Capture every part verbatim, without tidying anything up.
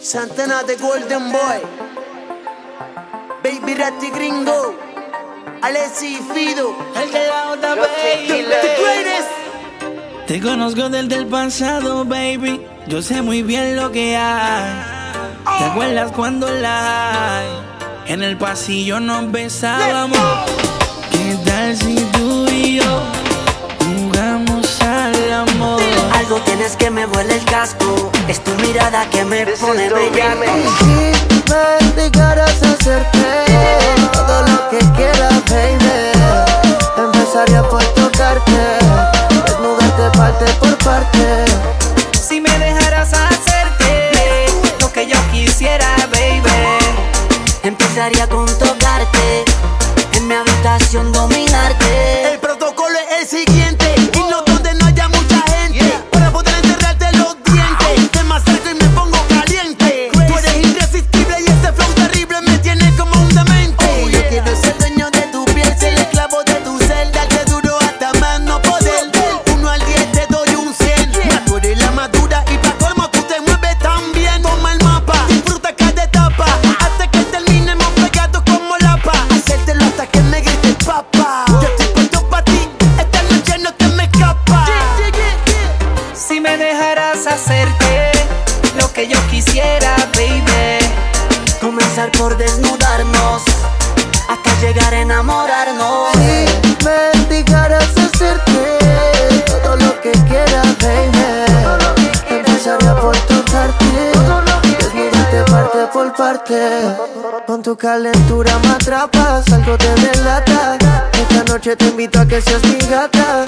Santana de Golden Boy, Baby Ratty Gringo, Alessi y Fido, el de la onda, baby. The, the greatest. Te conozco desde el pasado, baby. Yo sé muy bien lo que hay. ¿Te acuerdas cuando la en el pasillo nos besábamos? ¿Qué tal si tú y yo jugamos al amor? Algo tienes que me vuela el casco. Es tu mirada que me This pone bellaco. Si me dedicaras a hacerte todo lo que quieras, baby, empezaría por tocarte, desnudarte parte por parte. Si me dejaras hacerte lo que yo quisiera, baby, empezaría con tocarte, en mi habitación dominarte. El protocolo es el siguiente: irnos donde no haya mucha gente, yeah, para poder enterrarte los dientes. Te me acerco y me pongo caliente. Crazy. Tú eres irresistible y ese flow terrible me tiene como un demente. Oh, yeah. Yo quiero ser dueño de tu piel, ser el esclavo de tu celda, que duro hasta más no poder. Del uno al diez te doy un cien, yeah. Más tú eres la madura y pa' colmo tú te mueves tan bien. Toma el mapa, disfruta cada etapa, hasta que terminemos pegados como lapa. Hacértelo hasta que me grites papá. Yo estoy puesto pa' ti, esta noche no te me escapa. Si me dejaras hacerte lo que yo quisiera, baby, comenzar por desnudarnos hasta llegar a enamorarnos. Si me dedicaras a hacerte todo lo que quieras, baby, empezaría por tocarte, desnudarte parte por parte. Con tu calentura me atrapas, algo te delata. Esta noche te invito a que seas mi gata.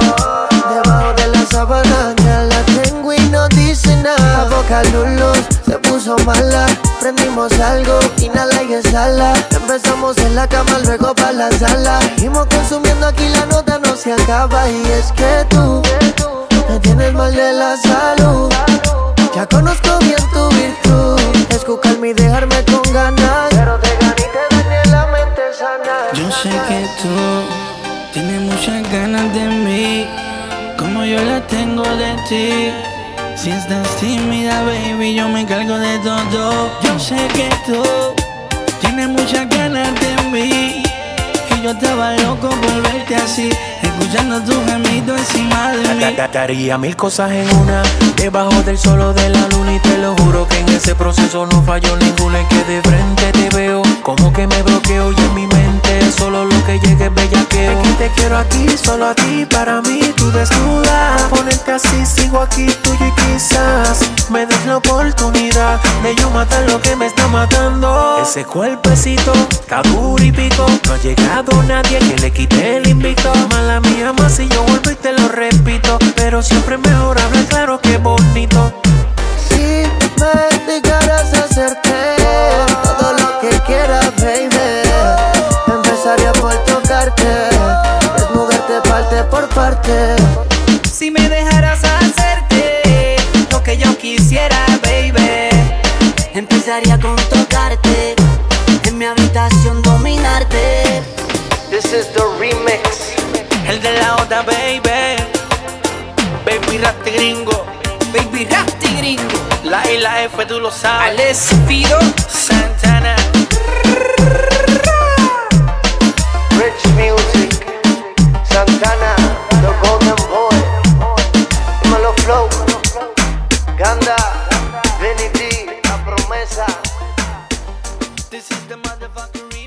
Debajo de la sábana ya la tengo y no dice nada. La boca lulus se puso mala. Prendimos algo, inhala y exhala. Empezamos en la cama, luego pa' la sala. Seguimos consumiendo aquí, la nota no se acaba. Y es que tú me tienes mal de la salud. Ya conozco bien tu virtud, escucharme y dejarme con ganas, pero te gané y te dañé la mente sana. Yo sé que tú tienes muchas ganas de mí, como yo la tengo de ti. Si estás tímida, baby, yo me encargo de todo. Yo sé que tú tienes muchas ganas de mí, y yo estaba loco por verte así, escuchando tu gemido encima de mí. Daría mil cosas en una, debajo del solo de la luna, y te lo juro que en ese proceso no falló ninguna. En que de frente te veo, como que me bloqueo, y en mi mente solo lo que llegue es bellaqueo. Es que te quiero aquí, solo a ti, para mí, tú desnuda. Ponerte así, sigo aquí tuyo, y quizás me des la oportunidad de yo matar lo que me está matando. Ese cuerpecito está duro y pico, no ha llegado nadie que le quite el invito. Mala mía, más si yo vuelvo y te lo repito, pero siempre mejor hablar claro que bonito. Si me dedicaras a hacerte todo lo que quieras, baby, empezaría por tocarte, desnudarte parte por parte. Si me dejaras hacerte lo que yo quisiera, baby, empezaría con tocarte, en mi habitación dominarte. This is the remix. El de la onda, baby, Baby Ratty Gringo, Baby Ratty Gringo, la I y la F, tú lo sabes. Alessi Fido, Santana. Rich Music, Santana, The Golden Boy, Malo Flow, Ganda, Benny D, La Promesa. This is the motherfucker.